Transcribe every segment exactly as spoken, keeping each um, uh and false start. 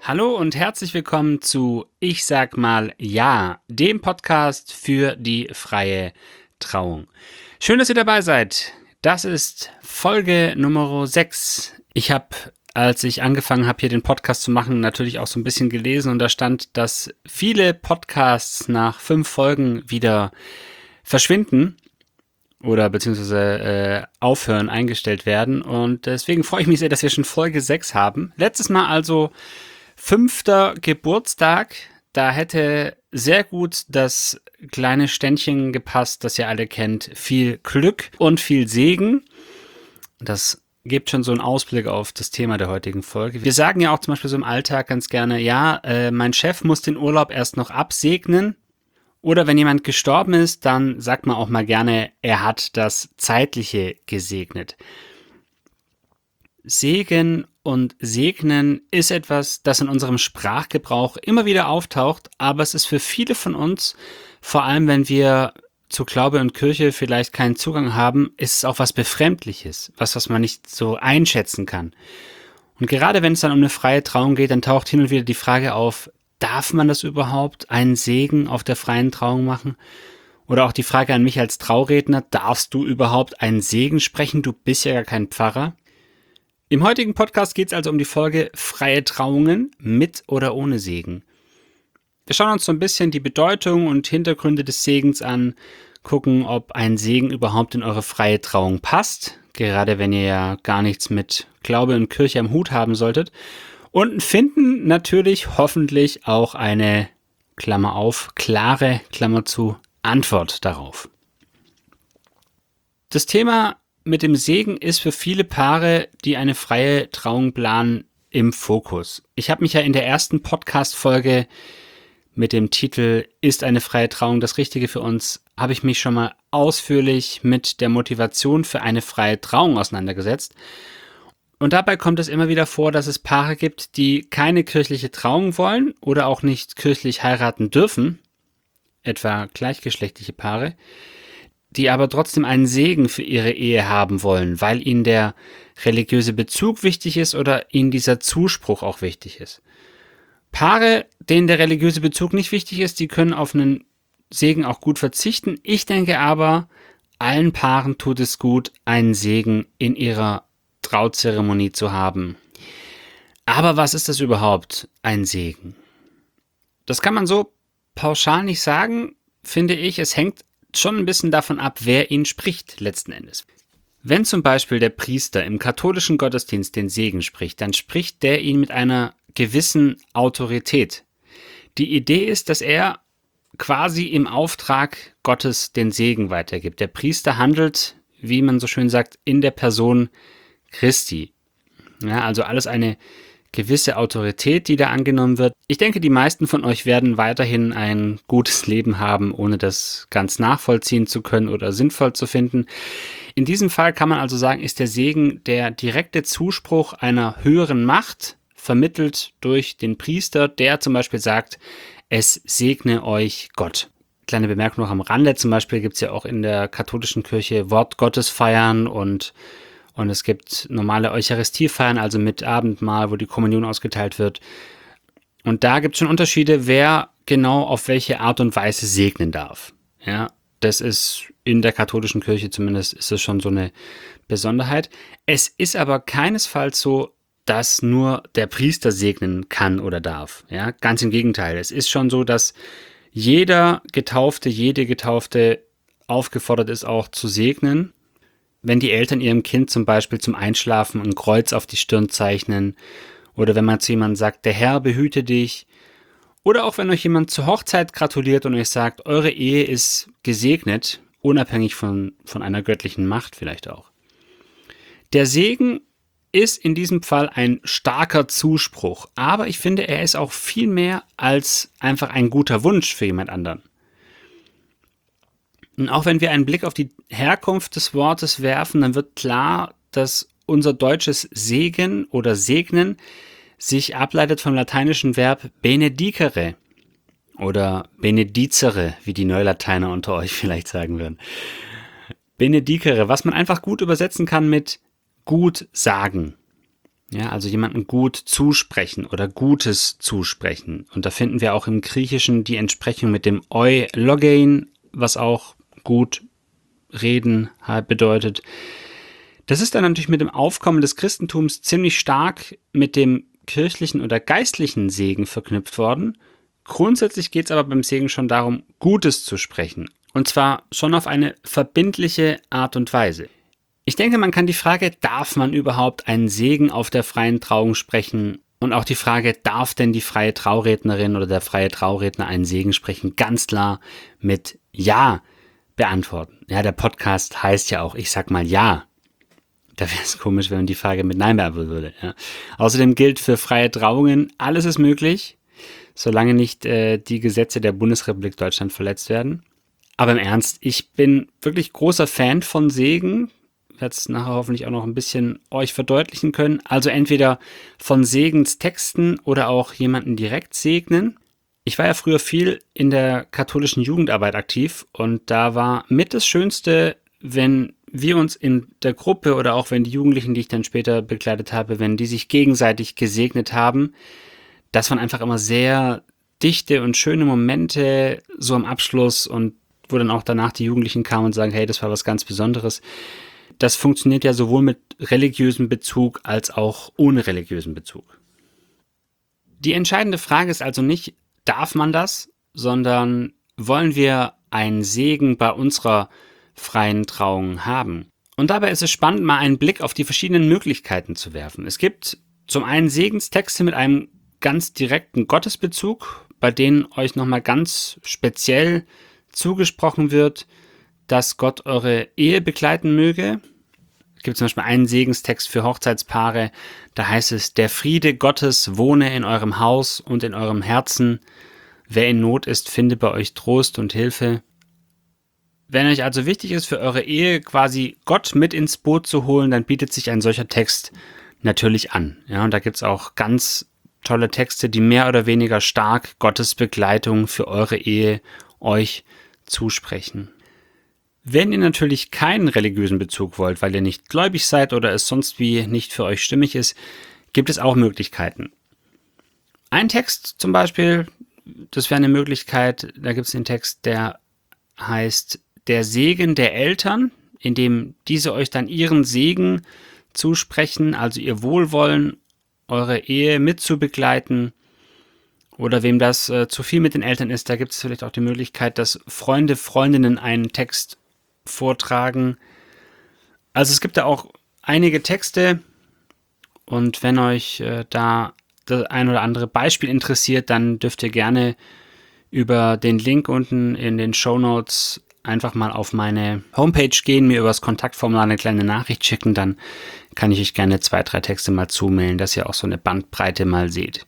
Hallo und herzlich willkommen zu Ich sag mal Ja, dem Podcast für die freie Trauung. Schön, dass ihr dabei seid. Das ist Folge Nummer sechs. Ich habe, als ich angefangen habe, hier den Podcast zu machen, natürlich auch so ein bisschen gelesen und da stand, dass viele Podcasts nach fünf Folgen wieder verschwinden oder beziehungsweise äh, aufhören, eingestellt werden. Und deswegen freue ich mich sehr, dass wir schon Folge sechs haben. Letztes Mal also fünfter Geburtstag. Da hätte sehr gut das kleine Ständchen gepasst, das ihr alle kennt. Viel Glück und viel Segen. Das gibt schon so einen Ausblick auf das Thema der heutigen Folge. Wir sagen ja auch zum Beispiel so im Alltag ganz gerne, ja, äh, mein Chef muss den Urlaub erst noch absegnen. Oder wenn jemand gestorben ist, dann sagt man auch mal gerne, er hat das Zeitliche gesegnet. Segen und Segnen ist etwas, das in unserem Sprachgebrauch immer wieder auftaucht, aber es ist für viele von uns, vor allem wenn wir zu Glaube und Kirche vielleicht keinen Zugang haben, ist es auch was Befremdliches, was, was man nicht so einschätzen kann. Und gerade wenn es dann um eine freie Trauung geht, dann taucht hin und wieder die Frage auf, darf man das überhaupt, einen Segen auf der freien Trauung machen? Oder auch die Frage an mich als Trauredner, darfst du überhaupt einen Segen sprechen? Du bist ja gar kein Pfarrer. Im heutigen Podcast geht es also um die Folge freie Trauungen mit oder ohne Segen. Wir schauen uns so ein bisschen die Bedeutung und Hintergründe des Segens an, gucken, ob ein Segen überhaupt in eure freie Trauung passt, gerade wenn ihr ja gar nichts mit Glaube und Kirche am Hut haben solltet. Und finden natürlich hoffentlich auch eine, Klammer auf, klare, Klammer zu, Antwort darauf. Das Thema mit dem Segen ist für viele Paare, die eine freie Trauung planen, im Fokus. Ich habe mich ja in der ersten Podcast-Folge mit dem Titel Ist eine freie Trauung das Richtige für uns, habe ich mich schon mal ausführlich mit der Motivation für eine freie Trauung auseinandergesetzt. Und dabei kommt es immer wieder vor, dass es Paare gibt, die keine kirchliche Trauung wollen oder auch nicht kirchlich heiraten dürfen, etwa gleichgeschlechtliche Paare, die aber trotzdem einen Segen für ihre Ehe haben wollen, weil ihnen der religiöse Bezug wichtig ist oder ihnen dieser Zuspruch auch wichtig ist. Paare, denen der religiöse Bezug nicht wichtig ist, die können auf einen Segen auch gut verzichten. Ich denke aber, allen Paaren tut es gut, einen Segen in ihrer Trauzeremonie zu haben. Aber was ist das überhaupt, ein Segen? Das kann man so pauschal nicht sagen, finde ich. Es hängt schon ein bisschen davon ab, wer ihn spricht, letzten Endes. Wenn zum Beispiel der Priester im katholischen Gottesdienst den Segen spricht, dann spricht der ihn mit einer gewissen Autorität. Die Idee ist, dass er quasi im Auftrag Gottes den Segen weitergibt. Der Priester handelt, wie man so schön sagt, in der Person Christi. Ja, also alles eine gewisse Autorität, die da angenommen wird. Ich denke, die meisten von euch werden weiterhin ein gutes Leben haben, ohne das ganz nachvollziehen zu können oder sinnvoll zu finden. In diesem Fall kann man also sagen, ist der Segen der direkte Zuspruch einer höheren Macht, vermittelt durch den Priester, der zum Beispiel sagt, es segne euch Gott. Kleine Bemerkung noch am Rande, zum Beispiel gibt es ja auch in der katholischen Kirche Wort Gottes feiern und Und es gibt normale Eucharistiefeiern, also mit Abendmahl, wo die Kommunion ausgeteilt wird. Und da gibt es schon Unterschiede, wer genau auf welche Art und Weise segnen darf. Ja, das ist in der katholischen Kirche zumindest, ist das schon so eine Besonderheit. Es ist aber keinesfalls so, dass nur der Priester segnen kann oder darf. Ja, ganz im Gegenteil. Es ist schon so, dass jeder Getaufte, jede Getaufte aufgefordert ist, auch zu segnen. Wenn die Eltern ihrem Kind zum Beispiel zum Einschlafen ein Kreuz auf die Stirn zeichnen oder wenn man zu jemandem sagt, der Herr behüte dich oder auch wenn euch jemand zur Hochzeit gratuliert und euch sagt, eure Ehe ist gesegnet, unabhängig von, von einer göttlichen Macht vielleicht auch. Der Segen ist in diesem Fall ein starker Zuspruch, aber ich finde, er ist auch viel mehr als einfach ein guter Wunsch für jemand anderen. Und auch wenn wir einen Blick auf die Herkunft des Wortes werfen, dann wird klar, dass unser deutsches Segen oder Segnen sich ableitet vom lateinischen Verb benedicere oder benedicere, wie die Neulateiner unter euch vielleicht sagen würden. Benedicere, was man einfach gut übersetzen kann mit gut sagen. Ja, also jemanden gut zusprechen oder Gutes zusprechen. Und da finden wir auch im Griechischen die Entsprechung mit dem eulogein, was auch gut reden halt bedeutet. Das ist dann natürlich mit dem Aufkommen des Christentums ziemlich stark mit dem kirchlichen oder geistlichen Segen verknüpft worden. Grundsätzlich geht es aber beim Segen schon darum, Gutes zu sprechen. Und zwar schon auf eine verbindliche Art und Weise. Ich denke, man kann die Frage, darf man überhaupt einen Segen auf der freien Trauung sprechen? Und auch die Frage, darf denn die freie Traurednerin oder der freie Trauredner einen Segen sprechen? Ganz klar mit Ja beantworten. Ja, der Podcast heißt ja auch, ich sag mal Ja. Da wäre es komisch, wenn man die Frage mit Nein beantworten würde. Ja. Außerdem gilt für freie Trauungen, alles ist möglich, solange nicht äh, die Gesetze der Bundesrepublik Deutschland verletzt werden. Aber im Ernst, ich bin wirklich großer Fan von Segen. Ich werde es nachher hoffentlich auch noch ein bisschen euch verdeutlichen können. Also entweder von Segenstexten oder auch jemanden direkt segnen. Ich war ja früher viel in der katholischen Jugendarbeit aktiv und da war mit das Schönste, wenn wir uns in der Gruppe oder auch wenn die Jugendlichen, die ich dann später begleitet habe, wenn die sich gegenseitig gesegnet haben. Das waren einfach immer sehr dichte und schöne Momente so am Abschluss und wo dann auch danach die Jugendlichen kamen und sagen, hey, das war was ganz Besonderes. Das funktioniert ja sowohl mit religiösem Bezug als auch ohne religiösen Bezug. Die entscheidende Frage ist also nicht, darf man das, sondern wollen wir einen Segen bei unserer freien Trauung haben? Und dabei ist es spannend, mal einen Blick auf die verschiedenen Möglichkeiten zu werfen. Es gibt zum einen Segenstexte mit einem ganz direkten Gottesbezug, bei denen euch nochmal ganz speziell zugesprochen wird, dass Gott eure Ehe begleiten möge. Es gibt zum Beispiel einen Segenstext für Hochzeitspaare, da heißt es, der Friede Gottes wohne in eurem Haus und in eurem Herzen. Wer in Not ist, finde bei euch Trost und Hilfe. Wenn euch also wichtig ist, für eure Ehe quasi Gott mit ins Boot zu holen, dann bietet sich ein solcher Text natürlich an. Ja, und da gibt es auch ganz tolle Texte, die mehr oder weniger stark Gottes Begleitung für eure Ehe euch zusprechen. Wenn ihr natürlich keinen religiösen Bezug wollt, weil ihr nicht gläubig seid oder es sonst wie nicht für euch stimmig ist, gibt es auch Möglichkeiten. Ein Text zum Beispiel, das wäre eine Möglichkeit, da gibt es den Text, der heißt der Segen der Eltern, in dem diese euch dann ihren Segen zusprechen, also ihr Wohlwollen, eure Ehe mitzubegleiten. Oder wem das äh, zu viel mit den Eltern ist, da gibt es vielleicht auch die Möglichkeit, dass Freunde, Freundinnen einen Text vortragen. Also es gibt da auch einige Texte und wenn euch äh, da das ein oder andere Beispiel interessiert, dann dürft ihr gerne über den Link unten in den Shownotes einfach mal auf meine Homepage gehen, mir über das Kontaktformular eine kleine Nachricht schicken, dann kann ich euch gerne zwei, drei Texte mal zumailen, dass ihr auch so eine Bandbreite mal seht.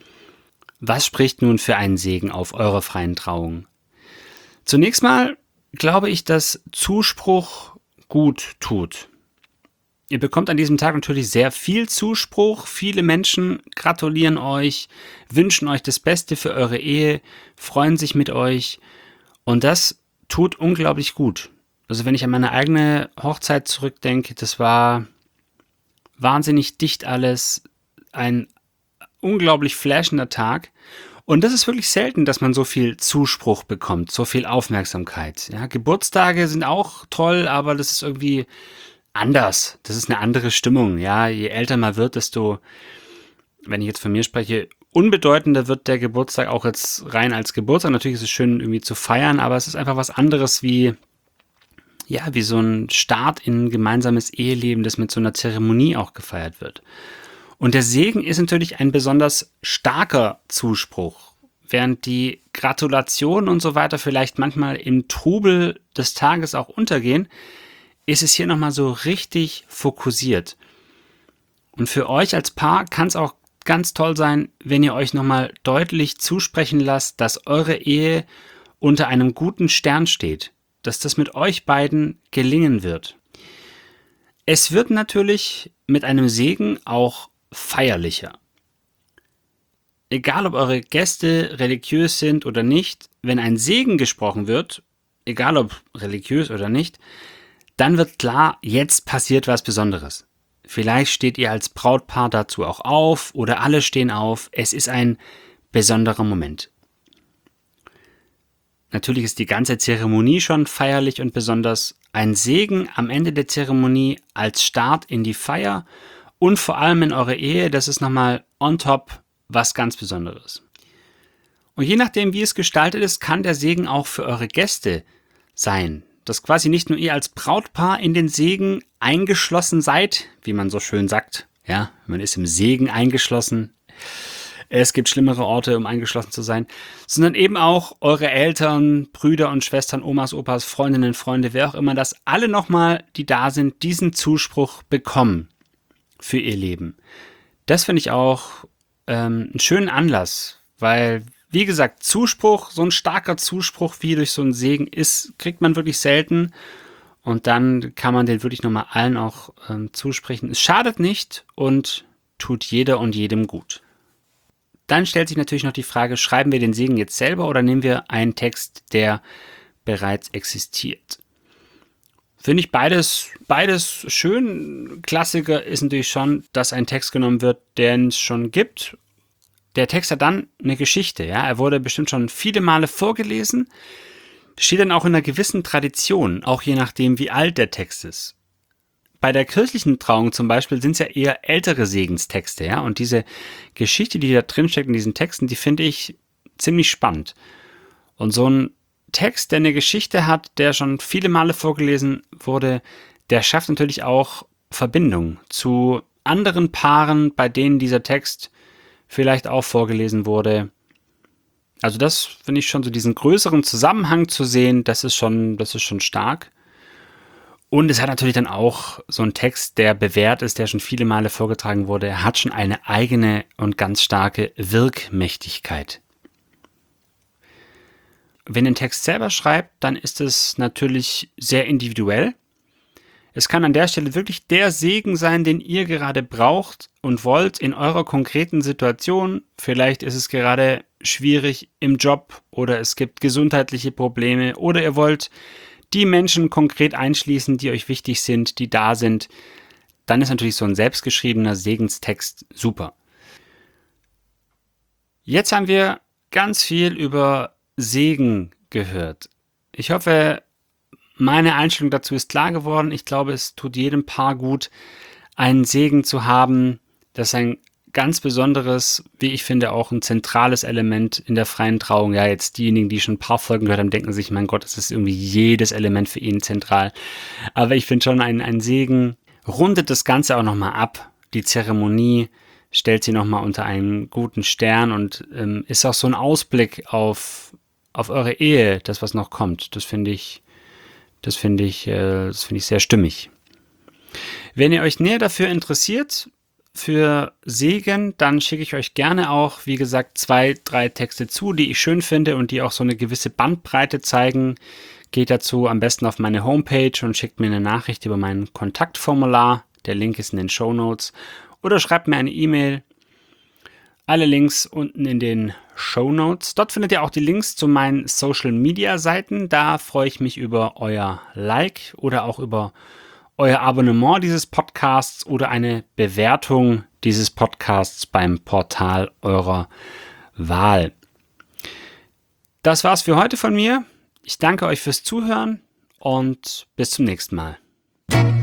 Was spricht nun für einen Segen auf eurer freien Trauung? Zunächst mal glaube ich, dass Zuspruch gut tut. Ihr bekommt an diesem Tag natürlich sehr viel Zuspruch. Viele Menschen gratulieren euch, wünschen euch das Beste für eure Ehe, freuen sich mit euch und das tut unglaublich gut. Also wenn ich an meine eigene Hochzeit zurückdenke, das war wahnsinnig dicht alles, ein unglaublich flashender Tag. Und das ist wirklich selten, dass man so viel Zuspruch bekommt, so viel Aufmerksamkeit. Ja, Geburtstage sind auch toll, aber das ist irgendwie anders. Das ist eine andere Stimmung. Ja, je älter man wird, desto, wenn ich jetzt von mir spreche, unbedeutender wird der Geburtstag auch jetzt rein als Geburtstag. Natürlich ist es schön, irgendwie zu feiern, aber es ist einfach was anderes wie, ja, wie so ein Start in ein gemeinsames Eheleben, das mit so einer Zeremonie auch gefeiert wird. Und der Segen ist natürlich ein besonders starker Zuspruch. Während die Gratulationen und so weiter vielleicht manchmal im Trubel des Tages auch untergehen, ist es hier nochmal so richtig fokussiert. Und für euch als Paar kann es auch ganz toll sein, wenn ihr euch nochmal deutlich zusprechen lasst, dass eure Ehe unter einem guten Stern steht, dass das mit euch beiden gelingen wird. Es wird natürlich mit einem Segen auch feierlicher. Egal ob eure Gäste religiös sind oder nicht, wenn ein Segen gesprochen wird, egal ob religiös oder nicht, dann wird klar, jetzt passiert was Besonderes. Vielleicht steht ihr als Brautpaar dazu auch auf oder alle stehen auf. Es ist ein besonderer Moment. Natürlich ist die ganze Zeremonie schon feierlich und besonders. Ein Segen am Ende der Zeremonie als Start in die Feier und vor allem in eure Ehe, das ist nochmal on top was ganz Besonderes. Und je nachdem, wie es gestaltet ist, kann der Segen auch für eure Gäste sein. Dass quasi nicht nur ihr als Brautpaar in den Segen eingeschlossen seid, wie man so schön sagt, ja, man ist im Segen eingeschlossen, es gibt schlimmere Orte, um eingeschlossen zu sein, sondern eben auch eure Eltern, Brüder und Schwestern, Omas, Opas, Freundinnen, Freunde, wer auch immer, dass alle nochmal, die da sind, diesen Zuspruch bekommen für ihr Leben. Das finde ich auch ähm, einen schönen Anlass, weil wie gesagt, Zuspruch, so ein starker Zuspruch wie durch so einen Segen ist, kriegt man wirklich selten. Und dann kann man den wirklich nochmal allen auch ähm, zusprechen. Es schadet nicht und tut jeder und jedem gut. Dann stellt sich natürlich noch die Frage, schreiben wir den Segen jetzt selber oder nehmen wir einen Text, der bereits existiert? Finde ich beides, beides schön. Klassiker ist natürlich schon, dass ein Text genommen wird, den es schon gibt. Der Text hat dann eine Geschichte, ja. Er wurde bestimmt schon viele Male vorgelesen, steht dann auch in einer gewissen Tradition, auch je nachdem, wie alt der Text ist. Bei der kirchlichen Trauung zum Beispiel sind es ja eher ältere Segenstexte, ja. Und diese Geschichte, die da drin steckt in diesen Texten, die finde ich ziemlich spannend. Und so ein Text, der eine Geschichte hat, der schon viele Male vorgelesen wurde, der schafft natürlich auch Verbindung zu anderen Paaren, bei denen dieser Text vielleicht auch vorgelesen wurde. Also das finde ich schon so, diesen größeren Zusammenhang zu sehen, das ist schon, das ist schon stark. Und es hat natürlich dann auch so einen Text, der bewährt ist, der schon viele Male vorgetragen wurde. Er hat schon eine eigene und ganz starke Wirkmächtigkeit. Wenn ihr den Text selber schreibt, dann ist es natürlich sehr individuell. Es kann an der Stelle wirklich der Segen sein, den ihr gerade braucht und wollt in eurer konkreten Situation. Vielleicht ist es gerade schwierig im Job oder es gibt gesundheitliche Probleme oder ihr wollt die Menschen konkret einschließen, die euch wichtig sind, die da sind. Dann ist natürlich so ein selbstgeschriebener Segenstext super. Jetzt haben wir ganz viel über Segen gehört. Ich hoffe, meine Einstellung dazu ist klar geworden. Ich glaube, es tut jedem Paar gut, einen Segen zu haben. Das ist ein ganz besonderes, wie ich finde, auch ein zentrales Element in der freien Trauung. Ja, jetzt diejenigen, die schon ein paar Folgen gehört haben, denken sich, mein Gott, das ist irgendwie jedes Element für ihn zentral. Aber ich finde schon, ein, ein Segen rundet das Ganze auch nochmal ab. Die Zeremonie stellt sie nochmal unter einen guten Stern und ähm, ist auch so ein Ausblick auf, auf eure Ehe, das, was noch kommt. Das finde ich Das finde ich, das finde ich sehr stimmig. Wenn ihr euch näher dafür interessiert, für Segen, dann schicke ich euch gerne auch, wie gesagt, zwei, drei Texte zu, die ich schön finde und die auch so eine gewisse Bandbreite zeigen. Geht dazu am besten auf meine Homepage und schickt mir eine Nachricht über mein Kontaktformular. Der Link ist in den Shownotes. Oder schreibt mir eine E-Mail. Alle Links unten in den Shownotes. Dort findet ihr auch die Links zu meinen Social-Media-Seiten. Da freue ich mich über euer Like oder auch über euer Abonnement dieses Podcasts oder eine Bewertung dieses Podcasts beim Portal eurer Wahl. Das war's für heute von mir. Ich danke euch fürs Zuhören und bis zum nächsten Mal.